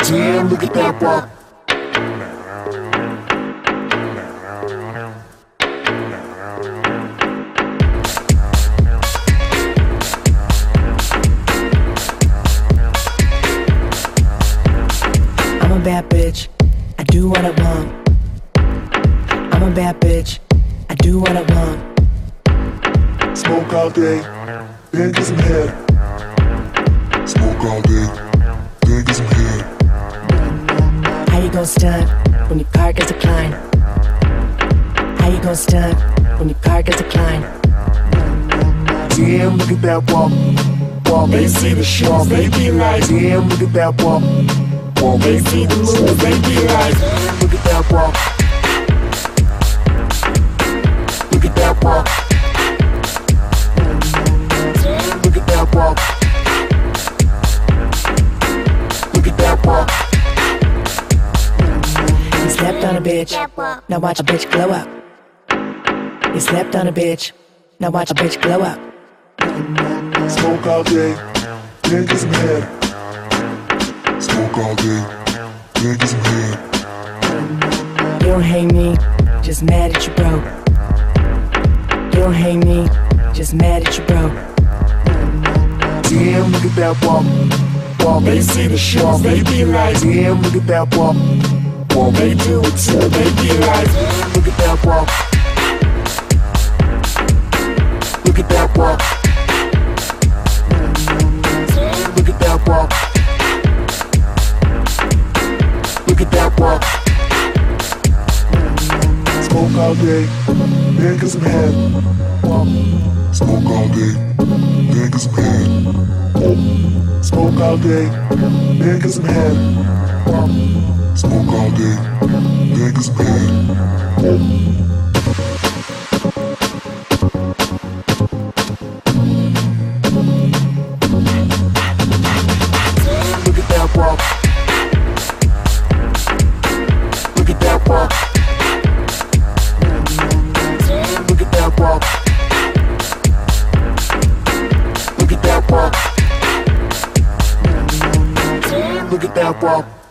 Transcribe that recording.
Damn, look at that walk. I'm a bad bitch, I do what I want. I'm a bad bitch, I do what I want. Smoke all day, then get some head. Smoke all day, then get some head. How you gon' stunt when your car gets declined? How you gon' stunt when your car gets declined? Damn, look at that walk. Walk, they see the show, they be like, damn, look at that walk. Walk, they see the moves, they be like, look at that walk. Look at that walk. Look at that walk. Look at that walk. You slept on a bitch, now watch a bitch glow up. You slept on a bitch, now watch a bitch glow up. Smoke all day, then get some head. Smoke all day, then get some head. You don't hate me, just mad at you, bro. You don't hate me, just mad at you, bro. Damn, look at that walk. Walk, they see the show, they be like, damn, look at that walk. Walk, they do it too, they be like, look at that walk. Look at that walk. Look at that walk. Look at that walk. Smoke all day, then get some head. Smoke all day, then get some head. Smoke all day, then get some head. Smoke all day, then get some head. Look at that walk. Look at that walk. Look at that walk. Look at that walk. Look at that walk.